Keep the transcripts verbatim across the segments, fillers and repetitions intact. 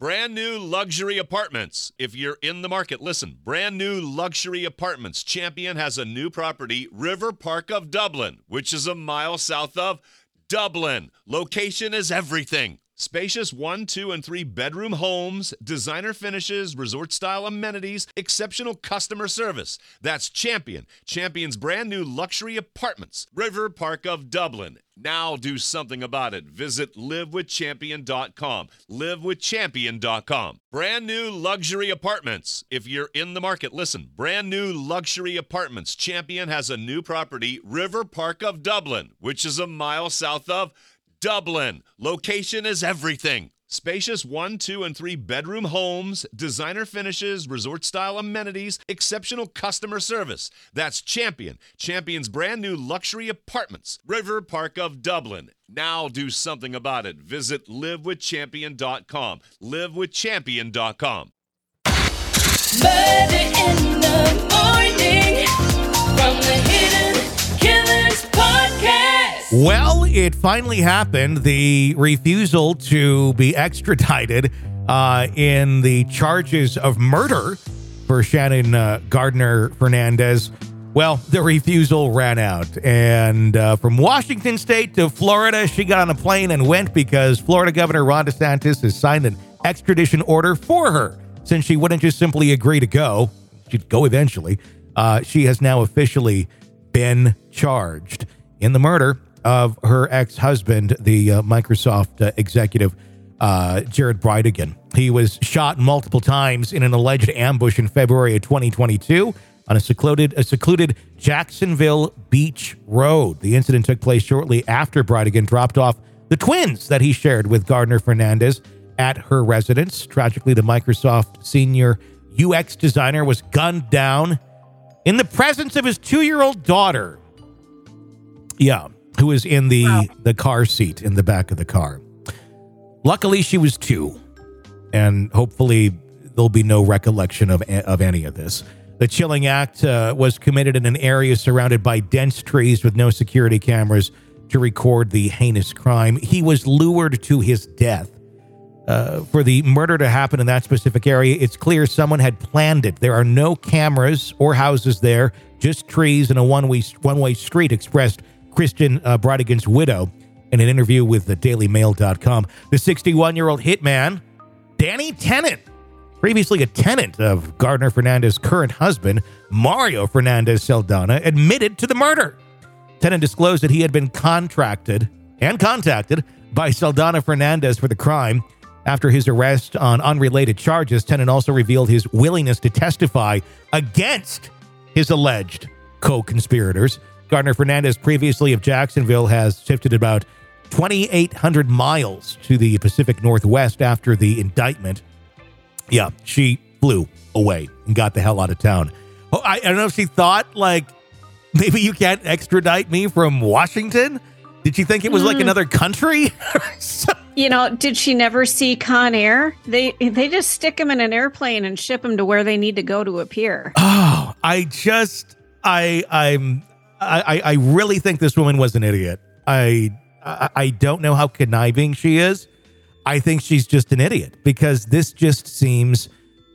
Brand new luxury apartments. If you're in the market, listen. Brand new luxury apartments. Champion has a new property, River Park of Dublin, which is a mile south of Dublin. Location is everything. Spacious one, two, and three bedroom homes, designer finishes, resort-style amenities, exceptional customer service. That's Champion. Champion's brand new luxury apartments. River Park of Dublin. Now do something about it. Visit live with champion dot com. live with champion dot com. Brand new luxury apartments. If you're in the market, listen. Brand new luxury apartments. Champion has a new property, River Park of Dublin, which is a mile south of Dublin. Location is everything. Spacious one, two, and three bedroom homes, designer finishes, resort-style amenities, exceptional customer service. That's Champion. Champion's brand new luxury apartments. River Park of Dublin. Now do something about it. Visit live with champion dot com. live with champion dot com. Murder in the morning from the Hidden Killers podcast. Well, it finally happened. The refusal to be extradited uh, in the charges of murder for Shannon uh, Gardner Fernandez. Well, the refusal ran out. And uh, from Washington State to Florida, she got on a plane and went because Florida Governor Ron DeSantis has signed an extradition order for her. Since she wouldn't just simply agree to go, she'd go eventually. Uh, she has now officially been charged in the murder of her ex-husband, the uh, Microsoft uh, executive, uh, Jared Bridegan. He was shot multiple times in an alleged ambush in February of twenty twenty-two on a secluded, a secluded Jacksonville Beach road. The incident took place shortly after Bridegan dropped off the twins that he shared with Gardner Fernandez at her residence. Tragically, the Microsoft senior U X designer was gunned down in the presence of his two-year-old daughter. Yeah. Who was in the, wow. the car seat in the back of the car. Luckily, she was two, and hopefully there'll be no recollection of, of any of this. The chilling act uh, was committed in an area surrounded by dense trees with no security cameras to record the heinous crime. He was lured to his death. Uh, for the murder to happen in that specific area, it's clear someone had planned it. There are no cameras or houses there, just trees and a one-way, one-way street, expressed Christian uh, Bridegan's widow in an interview with the daily mail dot com. The sixty-one-year-old hitman, Danny Tennant, previously a tenant of Gardner Fernandez's current husband, Mario Fernandez Saldana, admitted to the murder. Tennant disclosed that he had been contracted and contacted by Saldana Fernandez for the crime. After his arrest on unrelated charges, Tennant also revealed his willingness to testify against his alleged co-conspirators. Gardner Fernandez, previously of Jacksonville, has shifted about twenty-eight hundred miles to the Pacific Northwest after the indictment. Yeah, she flew away and got the hell out of town. Oh, I, I don't know if she thought, like, maybe you can't extradite me from Washington? Did she think it was mm. like another country? You know, did she never see Con Air? They they just stick them in an airplane and ship them to where they need to go to appear. Oh, I just, I, I'm... I, I really think this woman was an idiot. I, I I don't know how conniving she is. I think she's just an idiot because this just seems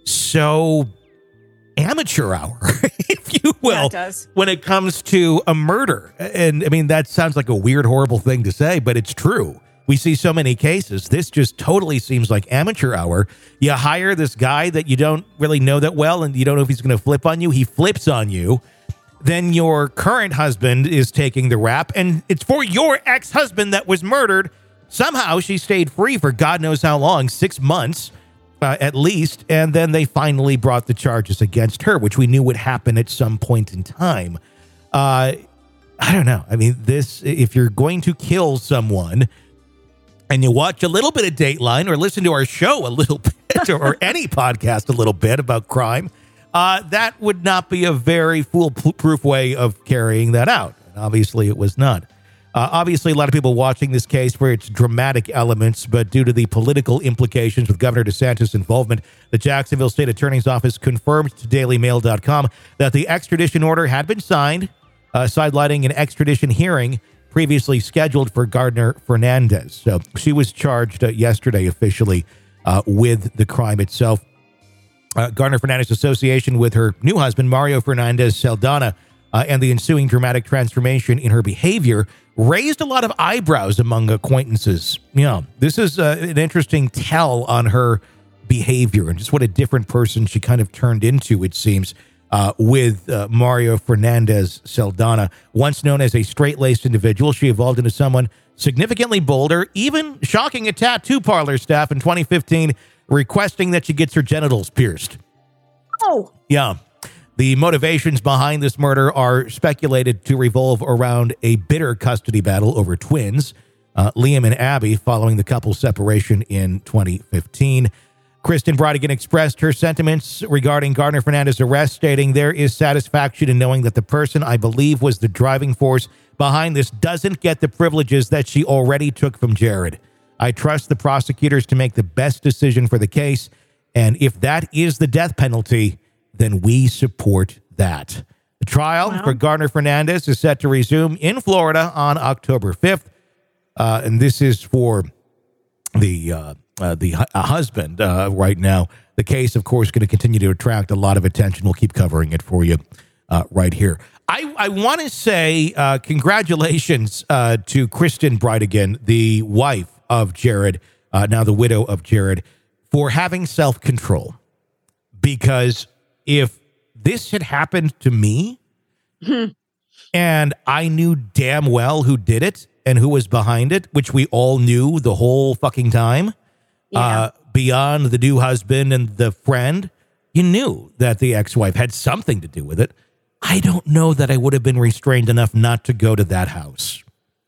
so amateur hour, if you will, yeah, it does. When it comes to a murder. And I mean, that sounds like a weird, horrible thing to say, but it's true. We see so many cases. This just totally seems like amateur hour. You hire this guy that you don't really know that well, and you don't know if he's going to flip on you. He flips on you. Then your current husband is taking the rap, and it's for your ex-husband that was murdered. Somehow she stayed free for God knows how long, six months uh, at least, and then they finally brought the charges against her, which we knew would happen at some point in time. Uh, I don't know. I mean, this, if you're going to kill someone and you watch a little bit of Dateline or listen to our show a little bit or any podcast a little bit about crime, Uh, that would not be a very foolproof way of carrying that out. And obviously, it was not. Uh, obviously, a lot of people watching this case for its dramatic elements, but due to the political implications with Governor DeSantis' involvement, the Jacksonville State Attorney's Office confirmed to daily mail dot com that the extradition order had been signed, uh, sidelining an extradition hearing previously scheduled for Gardner Fernandez. So she was charged uh, yesterday officially uh, with the crime itself. Uh, Gardner Fernandez's association with her new husband, Mario Fernandez Saldana, uh, and the ensuing dramatic transformation in her behavior raised a lot of eyebrows among acquaintances. You know, this is uh, an interesting tell on her behavior and just what a different person she kind of turned into, it seems, uh, with uh, Mario Fernandez Saldana. Once known as a straight-laced individual, she evolved into someone significantly bolder, even shocking a tattoo parlor staff in twenty fifteen, requesting that she gets her genitals pierced. Oh. Yeah. The motivations behind this murder are speculated to revolve around a bitter custody battle over twins, uh, Liam and Abby, following the couple's separation in twenty fifteen. Kristen Brodigan expressed her sentiments regarding Gardner Fernandez's arrest, stating, "There is satisfaction in knowing that the person I believe was the driving force behind this doesn't get the privileges that she already took from Jared. I trust the prosecutors to make the best decision for the case, and if that is the death penalty, then we support that." The trial Wow. for Gardner Fernandez is set to resume in Florida on October fifth, uh, and this is for the uh, uh, the hu- uh, husband uh, right now. The case, of course, going to continue to attract a lot of attention. We'll keep covering it for you uh, right here. I, I want to say uh, congratulations uh, to Kristen Brodigan, the wife of Jared, uh, now the widow of Jared, for having self-control. Because if this had happened to me and I knew damn well who did it and who was behind it, which we all knew the whole fucking time, Yeah. uh, beyond the new husband and the friend, you knew that the ex-wife had something to do with it. I don't know that I would have been restrained enough not to go to that house.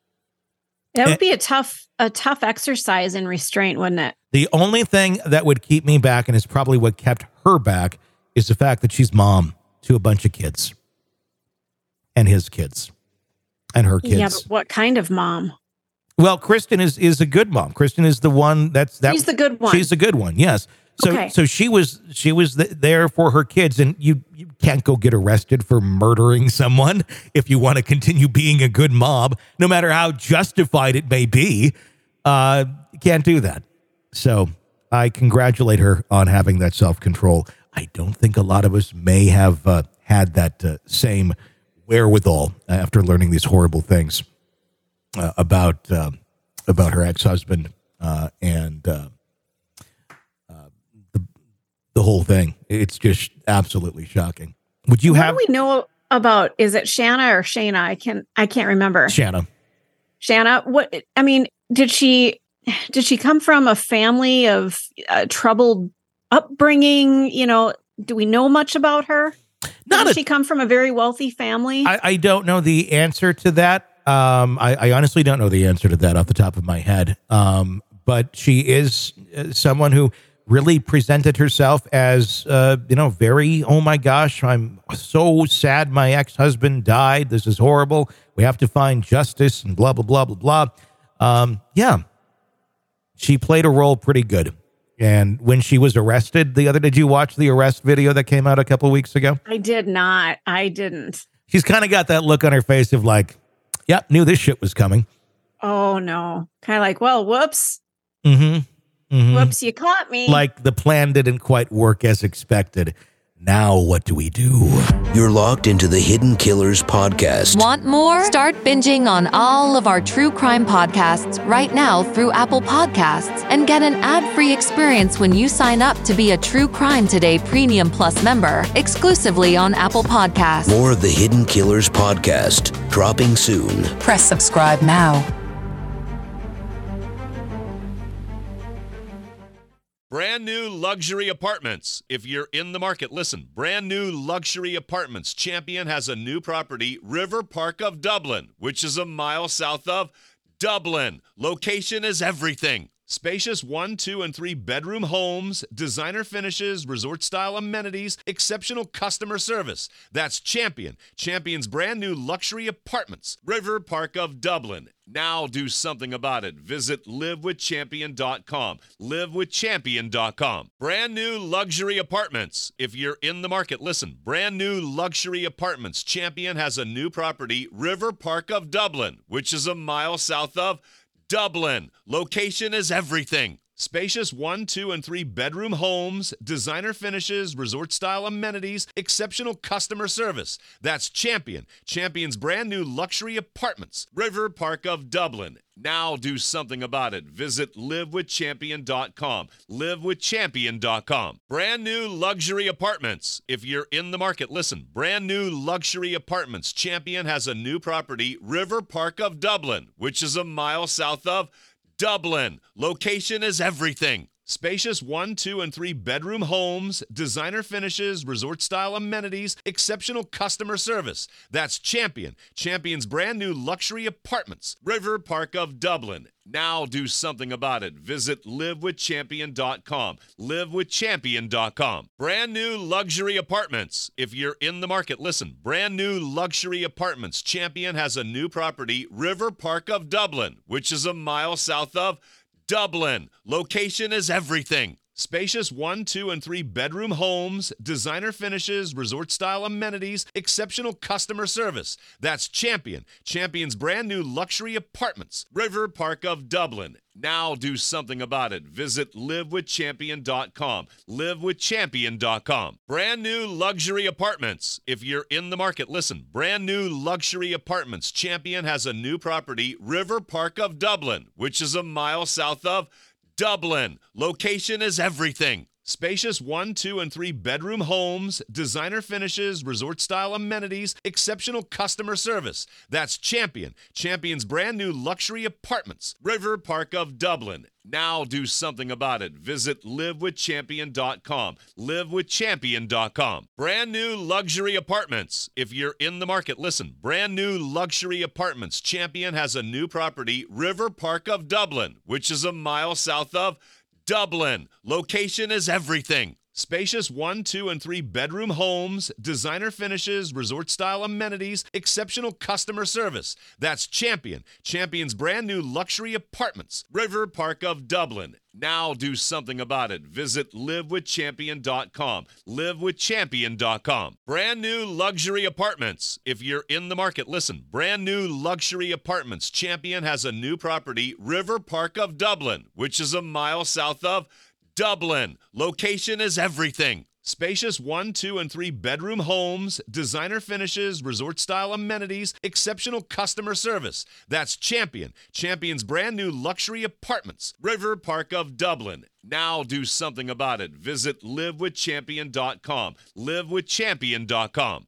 That Eh. would be a tough, a tough exercise in restraint, wouldn't it? The only thing that would keep me back, and is probably what kept her back, is the fact that she's mom to a bunch of kids. And his kids. And her kids. Yeah, but what kind of mom? Well, Kristen is is a good mom. Kristen is the one that's that. She's the good one. She's the good one. Yes. So Okay. so she was she was th- there for her kids, and you you can't go get arrested for murdering someone if you want to continue being a good mom, no matter how justified it may be. Uh, you can't do that. So I congratulate her on having that self control. I don't think a lot of us may have uh, had that uh, same wherewithal after learning these horrible things uh, about uh, about her ex-husband uh, and uh, uh, the the whole thing. It's just absolutely shocking. Would you what have do we know about? Is it Shanna or Shayna? I can I can't remember. Shanna? Shanna. What I mean, did she did she come from a family of uh, troubled upbringing? You know, do we know much about her? Not Did a- she come from a very wealthy family? I, I don't know the answer to that. Um, I, I honestly don't know the answer to that off the top of my head. Um, but she is uh, someone who really presented herself as, uh, you know, very, oh my gosh, I'm so sad my ex-husband died. This is horrible. We have to find justice and blah, blah, blah, blah, blah. Um, yeah, she played a role pretty good. And when she was arrested the other, did you watch the arrest video that came out a couple weeks ago? I did not. I didn't. She's kind of got that look on her face of like, yep, knew this shit was coming. Oh no. Kind of like, well, whoops. Mm-hmm. Mm-hmm. Whoops, you caught me. Like the plan didn't quite work as expected. Now what do we do? You're locked into the Hidden Killers podcast. Want more? Start binging on all of our true crime podcasts right now through Apple Podcasts and get an ad-free experience when you sign up to be a True Crime Today Premium Plus member exclusively on Apple Podcasts. More of the Hidden Killers podcast dropping soon. Press subscribe now. Brand new luxury apartments. If you're in the market, listen. Brand new luxury apartments. Champion has a new property, River Park of Dublin, which is a mile south of Dublin. Location is everything. Spacious one, two, and three bedroom homes, designer finishes, resort-style amenities, exceptional customer service. That's Champion. Champion's brand new luxury apartments, River Park of Dublin. Now do something about it. Visit live with champion dot com. live with champion dot com. Brand new luxury apartments. If you're in the market, listen. Brand new luxury apartments. Champion has a new property, River Park of Dublin, which is a mile south of Dublin. Location is everything. Spacious one, two, and three bedroom homes, designer finishes, resort style amenities, exceptional customer service. That's Champion. Champion's brand new luxury apartments. River Park of Dublin. Now do something about it. Visit live with champion dot com. live with champion dot com. Brand new luxury apartments. If you're in the market, listen. Brand new luxury apartments. Champion has a new property, River Park of Dublin, which is a mile south of Dublin. Location is everything. Spacious one, two, and three bedroom homes, designer finishes, resort style amenities, exceptional customer service. That's Champion. Champion's brand new luxury apartments. River Park of Dublin. Now do something about it. Visit live with champion dot com. live with champion dot com. Brand new luxury apartments. If you're in the market, listen. Brand new luxury apartments. Champion has a new property, River Park of Dublin, which is a mile south of Dublin. Location is everything. Spacious one, two, and three bedroom homes, designer finishes, resort style amenities, exceptional customer service. That's Champion. Champion's brand new luxury apartments. River Park of Dublin. Now do something about it. Visit live with champion dot com. live with champion dot com. Brand new luxury apartments. If you're in the market, listen. Brand new luxury apartments. Champion has a new property, River Park of Dublin, which is a mile south of Dublin. Location is everything. Spacious one, two, and three bedroom homes, designer finishes, resort style amenities, exceptional customer service. That's Champion. Champion's brand new luxury apartments. River Park of Dublin. Now do something about it. Visit live with champion dot com. live with champion dot com. Brand new luxury apartments. If you're in the market, listen. Brand new luxury apartments. Champion has a new property, River Park of Dublin, which is a mile south of Dublin. Location is everything. Spacious one, two, and three bedroom homes, designer finishes, resort style amenities, exceptional customer service. That's Champion. Champion's brand new luxury apartments. River Park of Dublin. Now do something about it. Visit live with champion dot com. live with champion dot com. Brand new luxury apartments. If you're in the market, listen. Brand new luxury apartments. Champion has a new property, River Park of Dublin, which is a mile south of Dublin. Location is everything. Spacious one, two, and three bedroom homes, designer finishes, resort style amenities, exceptional customer service. That's Champion. Champion's brand new luxury apartments. River Park of Dublin. Now do something about it. Visit live with champion dot com. live with champion dot com.